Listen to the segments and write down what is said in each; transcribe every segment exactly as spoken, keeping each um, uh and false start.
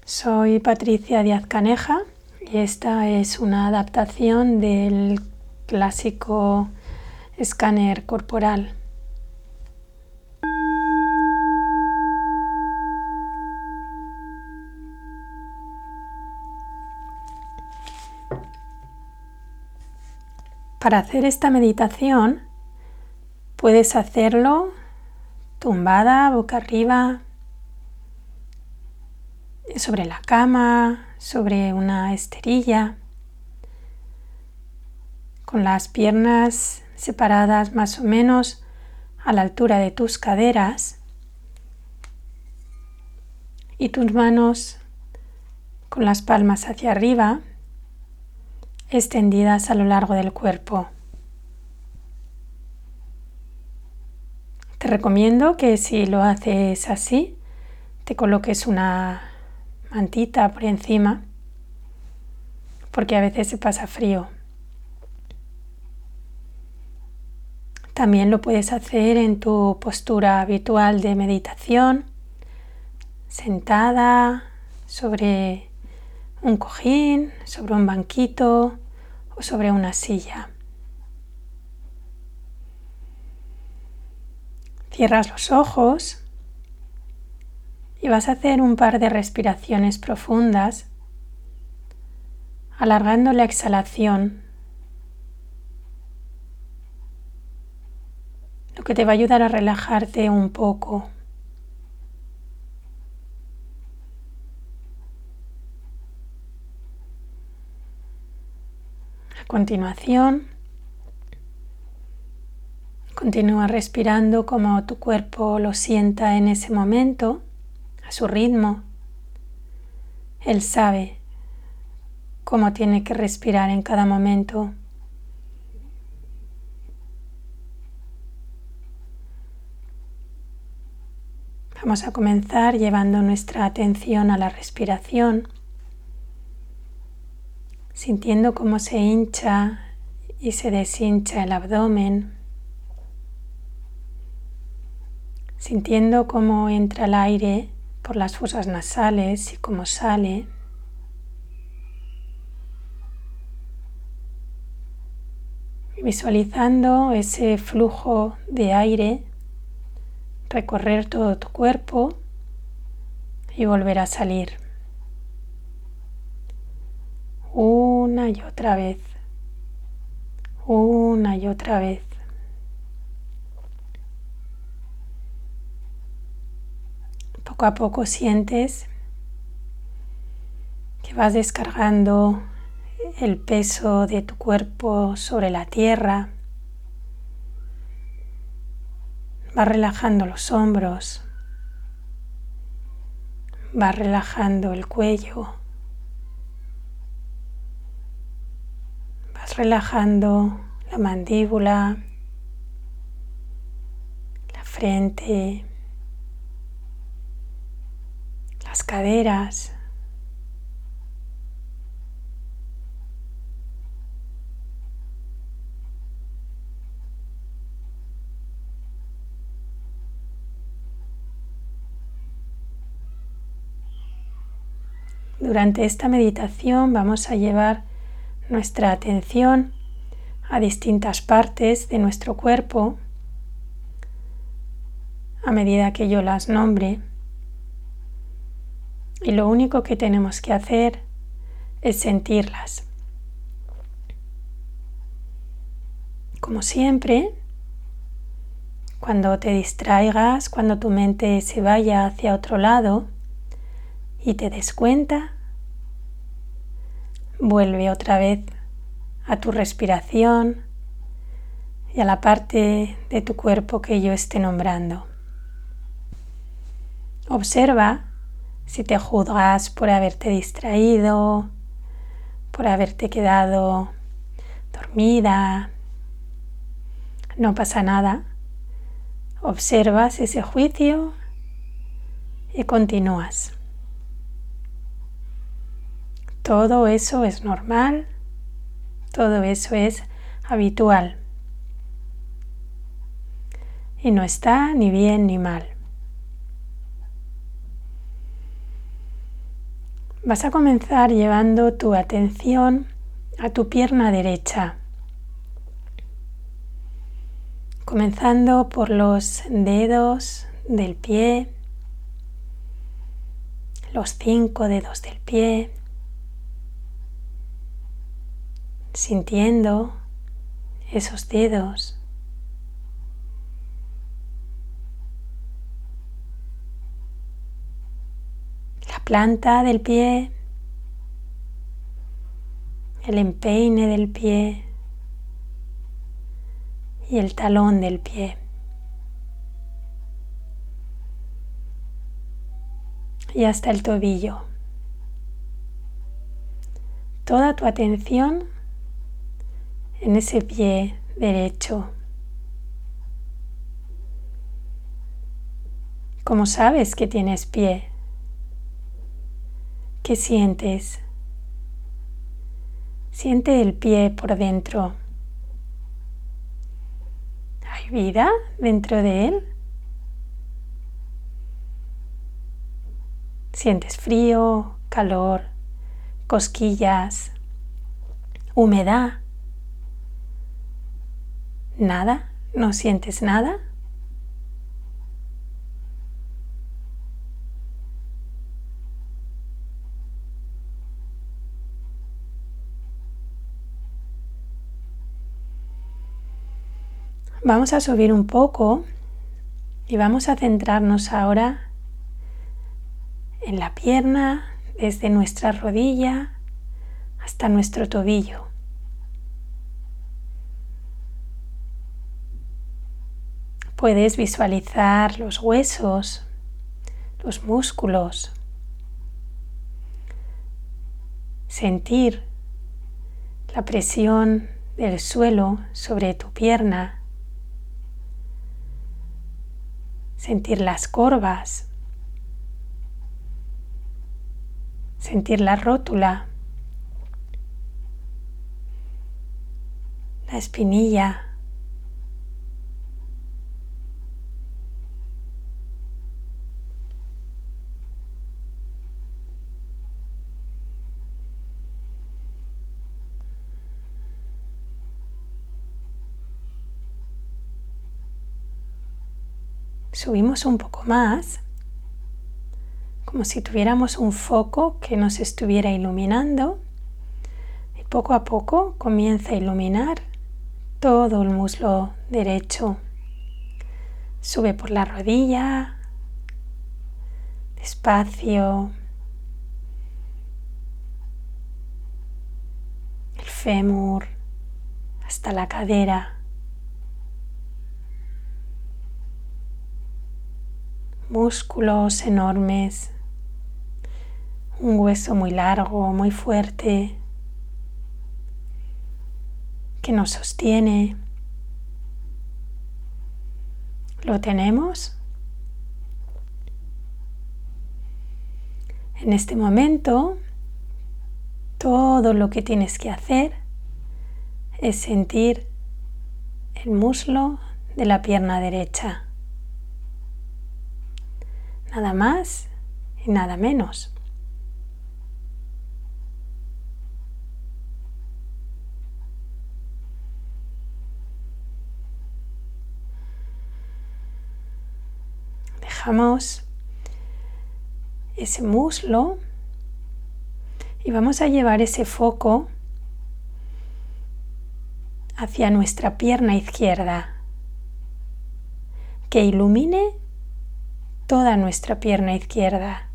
Soy Patricia Díaz Caneja y esta es una adaptación del clásico escáner corporal. Para hacer esta meditación puedes hacerlo tumbada, boca arriba, sobre la cama, sobre una esterilla, con las piernas separadas más o menos a la altura de tus caderas y tus manos con las palmas hacia arriba, extendidas a lo largo del cuerpo. Te recomiendo que si lo haces así, te coloques una mantita por encima, porque a veces se pasa frío. También lo puedes hacer en tu postura habitual de meditación, sentada sobre un cojín, sobre un banquito o sobre una silla. Cierras los ojos y vas a hacer un par de respiraciones profundas, alargando la exhalación, lo que te va a ayudar a relajarte un poco. A continuación, continúa respirando como tu cuerpo lo sienta en ese momento, a su ritmo. Él sabe cómo tiene que respirar en cada momento. Vamos a comenzar llevando nuestra atención a la respiración, sintiendo cómo se hincha y se deshincha el abdomen, sintiendo cómo entra el aire por las fosas nasales y cómo sale. Visualizando ese flujo de aire recorrer todo tu cuerpo y volver a salir. Una y otra vez. Una y otra vez. Poco a poco sientes que vas descargando el peso de tu cuerpo sobre la tierra. Vas relajando los hombros. Vas relajando el cuello. Vas relajando la mandíbula, la frente, las caderas. Durante esta meditación vamos a llevar nuestra atención a distintas partes de nuestro cuerpo a medida que yo las nombre. Y lo único que tenemos que hacer es sentirlas. Como siempre, cuando te distraigas, cuando tu mente se vaya hacia otro lado y te des cuenta, vuelve otra vez a tu respiración y a la parte de tu cuerpo que yo esté nombrando. Observa si te juzgas por haberte distraído, por haberte quedado dormida. No pasa nada. Observas ese juicio y continúas. Todo eso es normal, todo eso es habitual y no está ni bien ni mal. Vas a comenzar llevando tu atención a tu pierna derecha, comenzando por los dedos del pie, los cinco dedos del pie, sintiendo esos dedos. La planta del pie, el empeine del pie y el talón del pie. Y hasta el tobillo. Toda tu atención en ese pie derecho. ¿Cómo sabes que tienes pie? ¿Qué sientes? Siente el pie por dentro. ¿Hay vida dentro de él? ¿Sientes frío, calor, cosquillas, humedad? ¿Nada? ¿No sientes nada? Vamos a subir un poco y vamos a centrarnos ahora en la pierna, desde nuestra rodilla hasta nuestro tobillo. Puedes visualizar los huesos, los músculos, sentir la presión del suelo sobre tu pierna, sentir las corvas, sentir la rótula, la espinilla. Subimos un poco más, como si tuviéramos un foco que nos estuviera iluminando, y poco a poco comienza a iluminar todo el muslo derecho. Sube por la rodilla, despacio, el fémur hasta la cadera. Músculos enormes, un hueso muy largo, muy fuerte, que nos sostiene. ¿Lo tenemos? En este momento, todo lo que tienes que hacer es sentir el muslo de la pierna derecha. Nada más y nada menos. Dejamos ese muslo y vamos a llevar ese foco hacia nuestra pierna izquierda, que ilumine toda nuestra pierna izquierda,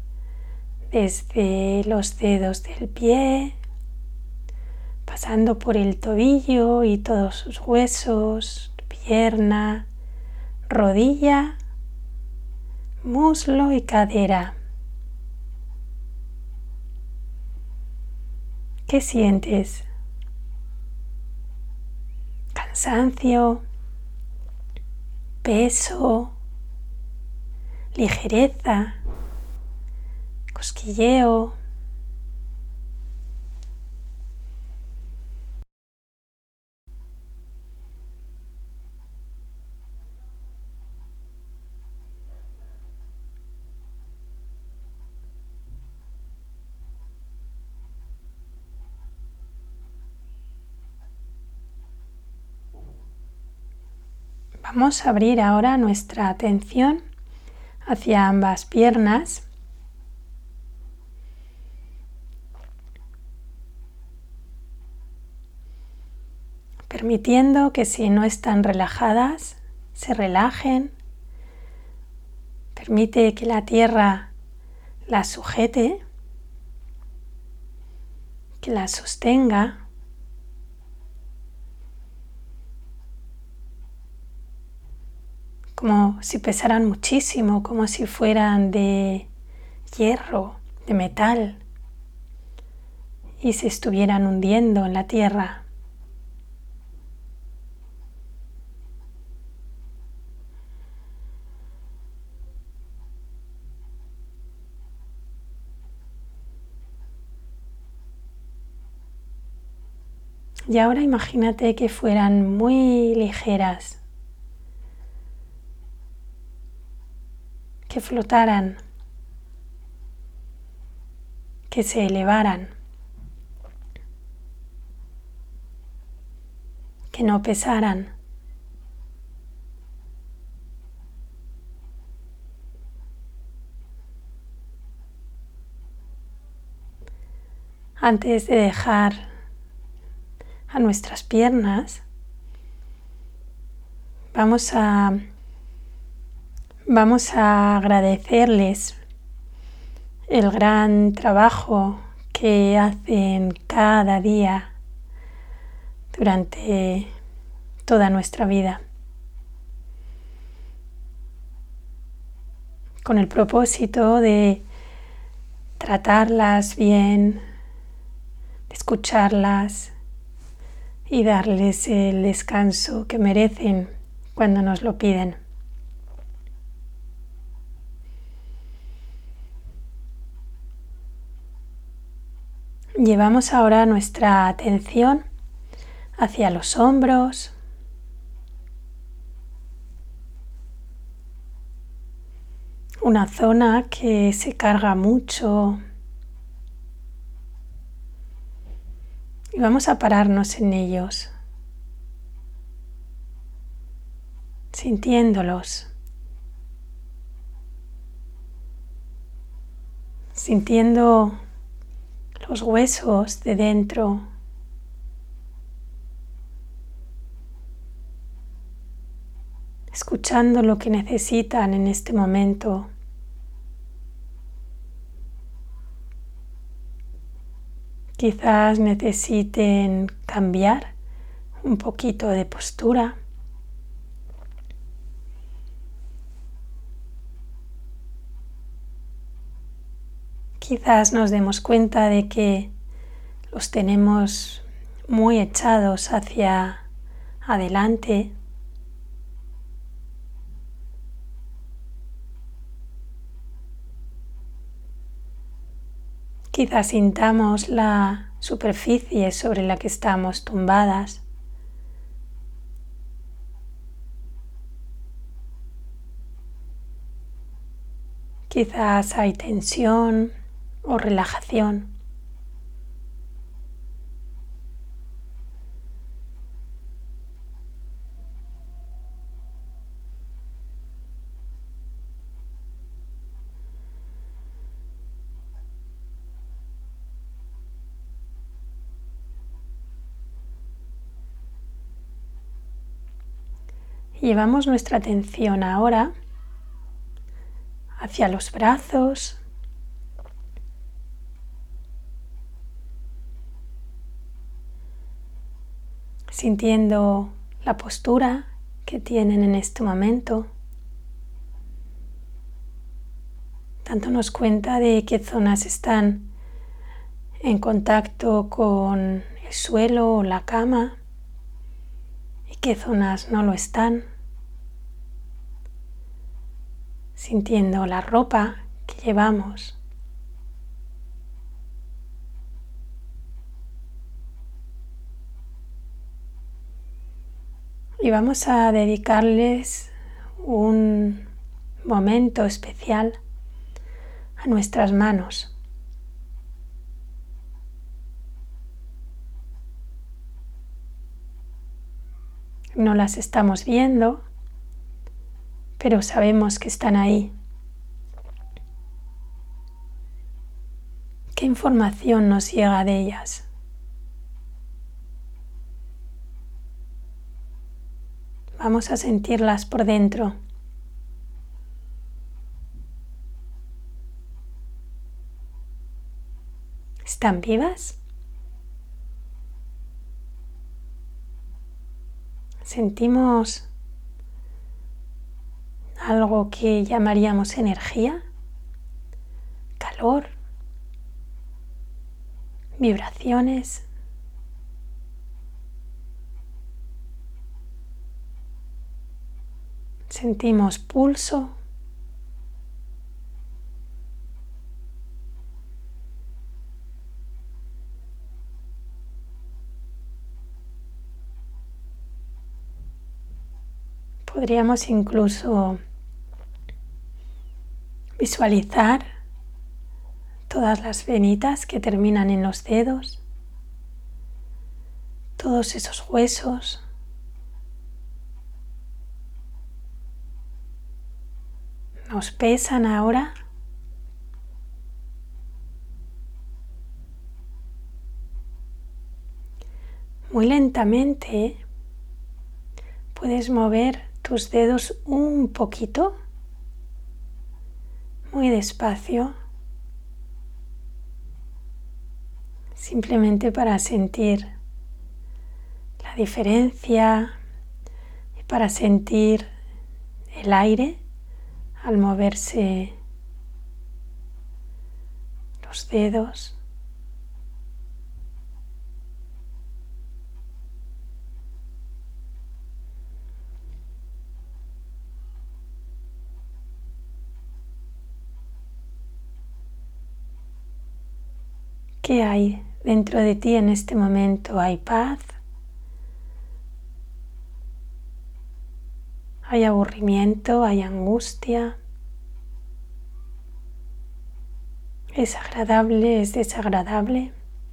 desde los dedos del pie, pasando por el tobillo y todos sus huesos, pierna, rodilla, muslo y cadera. ¿Qué sientes? Cansancio, peso, ligereza, cosquilleo. Vamos a abrir ahora nuestra atención hacia ambas piernas. Permitiendo que si no están relajadas, se relajen. Permite que la tierra las sujete, que las sostenga. Como si pesaran muchísimo, como si fueran de hierro, de metal, y se estuvieran hundiendo en la tierra. Y ahora imagínate que fueran muy ligeras, que flotaran, que se elevaran, que no pesaran. Antes de dejar a nuestras piernas, vamos a, vamos a agradecerles el gran trabajo que hacen cada día durante toda nuestra vida, con el propósito de tratarlas bien, de escucharlas y darles el descanso que merecen cuando nos lo piden. Llevamos ahora nuestra atención hacia los hombros, una zona que se carga mucho, y vamos a pararnos en ellos, sintiéndolos, sintiendo los huesos de dentro, escuchando lo que necesitan en este momento. Quizás necesiten cambiar un poquito de postura. Quizás nos demos cuenta de que los tenemos muy echados hacia adelante. Quizás sintamos la superficie sobre la que estamos tumbadas. Quizás hay tensión o relajación. Llevamos nuestra atención ahora hacia los brazos, sintiendo la postura que tienen en este momento, dándonos cuenta de qué zonas están en contacto con el suelo o la cama y qué zonas no lo están, sintiendo la ropa que llevamos. Y vamos a dedicarles un momento especial a nuestras manos. No las estamos viendo, pero sabemos que están ahí. ¿Qué información nos llega de ellas? Vamos a sentirlas por dentro. ¿Están vivas? ¿Sentimos algo que llamaríamos energía? ¿Calor? ¿Vibraciones? ¿Sentimos pulso? Podríamos incluso visualizar todas las venitas que terminan en los dedos, todos esos huesos. ¿Nos pesan ahora? Muy lentamente puedes mover tus dedos un poquito, muy despacio, simplemente para sentir la diferencia y para sentir el aire al moverse los dedos. ¿Qué hay dentro de ti en este momento? ¿Hay paz? ¿Hay aburrimiento? ¿Hay angustia? ¿Es agradable? ¿Es desagradable?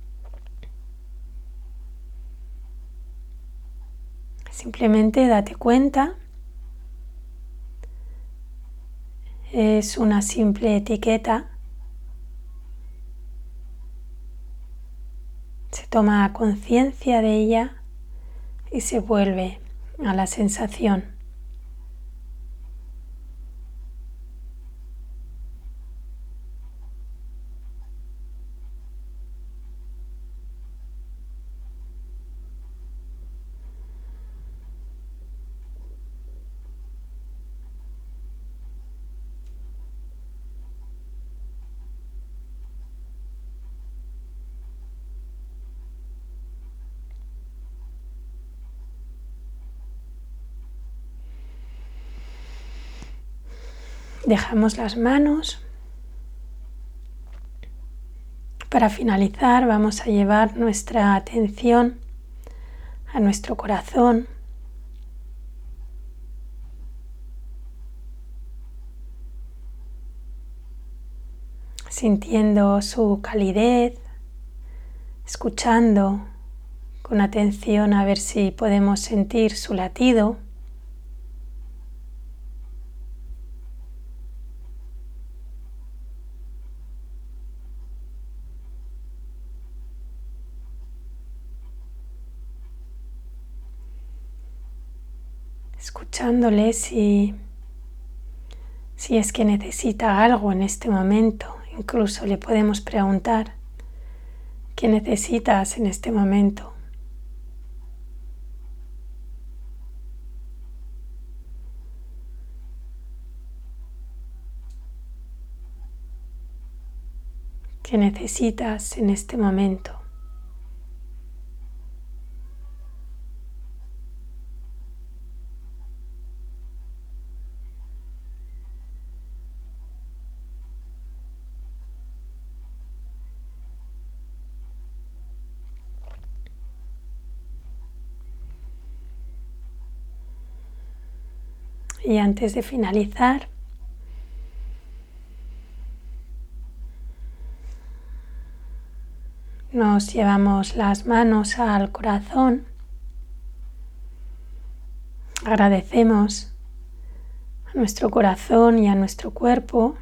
Simplemente date cuenta. Es una simple etiqueta. Se toma conciencia de ella y se vuelve a la sensación. Dejamos las manos. Para finalizar, vamos a llevar nuestra atención a nuestro corazón. Sintiendo su calidez, escuchando con atención a ver si podemos sentir su latido. Escuchándole si, si es que necesita algo en este momento. Incluso le podemos preguntar, ¿qué necesitas en este momento? ¿Qué necesitas en este momento? Y antes de finalizar, nos llevamos las manos al corazón, agradecemos a nuestro corazón y a nuestro cuerpo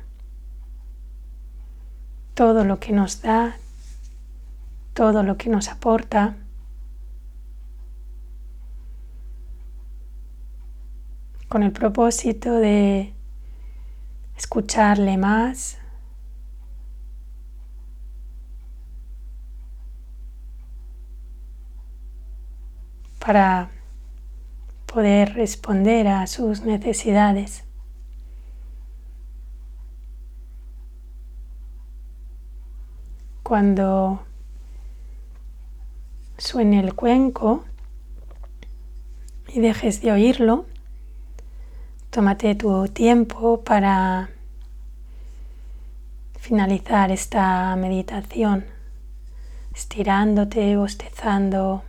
todo lo que nos da, todo lo que nos aporta. Con el propósito de escucharle más, para poder responder a sus necesidades. Cuando suene el cuenco y dejes de oírlo, tómate tu tiempo para finalizar esta meditación, estirándote, bostezando.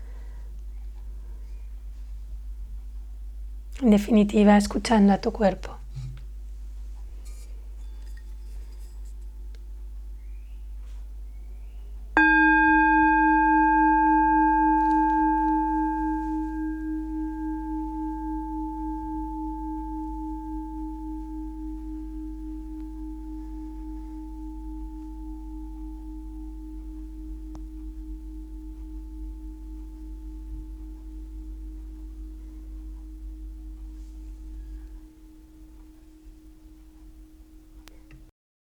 En definitiva, escuchando a tu cuerpo.